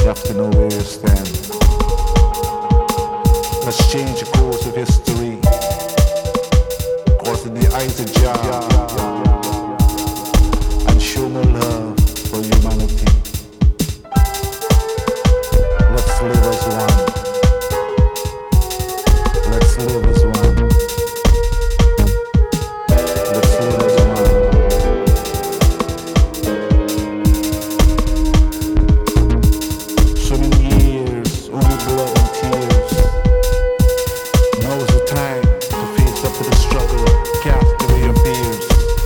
have to know where you stand. Let's change the course of history. Cause in the eyes of Jah, and show more love for humanity. Let's live as one. Let's live as one. Let's live as one. So many years, only blood and tears. Now is the time to face up to the struggle, cast away your fears.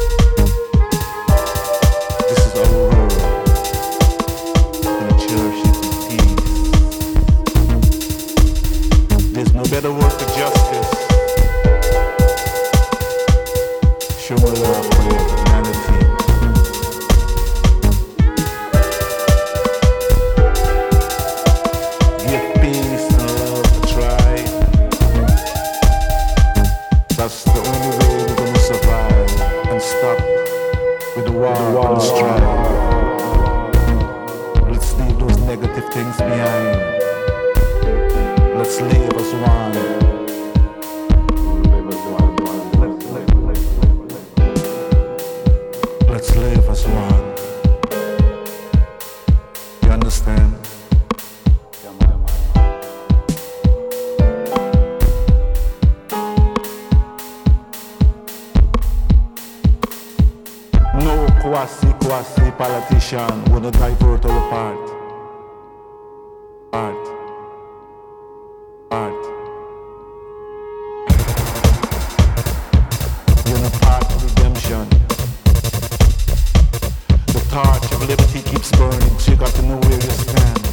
This is our world, and I cherish it in peace. There's no better word for justice. Show more love for humanity. Give peace and love a try. That's the only way we're gonna survive and stop with the war and the strife. Let's leave those negative things behind. Let's live as one. Let's live as one. You understand? No quasi politician wanna divert our part. You're in a path of redemption. The torch of liberty keeps burning, so you got to know where you stand.